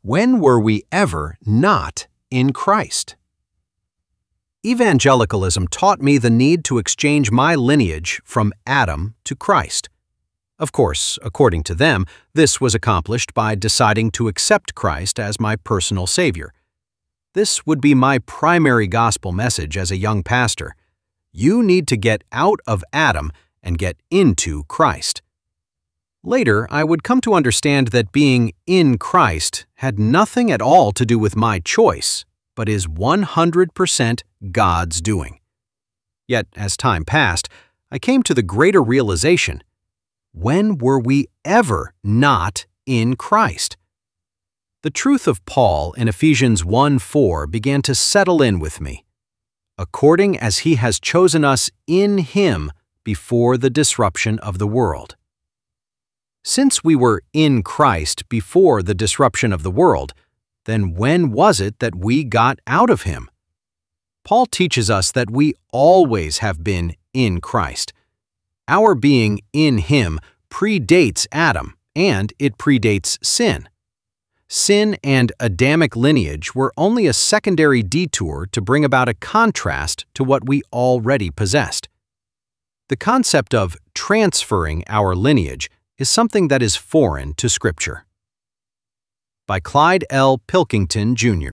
When were we ever not in Christ? Evangelicalism taught me the need to exchange my lineage from Adam to Christ. Of course, according to them, this was accomplished by deciding to accept Christ as my personal Savior. This would be my primary gospel message as a young pastor. You need to get out of Adam and get into Christ. Later, I would come to understand that being in Christ had nothing at all to do with my choice, but is 100% God's doing. Yet, as time passed, I came to the greater realization: when were we ever not in Christ? The truth of Paul in Ephesians 1:4 began to settle in with me. According as he has chosen us in him before the disruption of the world. Since we were in Christ before the disruption of the world, then when was it that we got out of him? Paul teaches us that we always have been in Christ. Our being in him predates Adam, and it predates sin. Sin and Adamic lineage were only a secondary detour to bring about a contrast to what we already possessed. The concept of transferring our lineage is something that is foreign to Scripture. By Clyde L. Pilkington, Jr.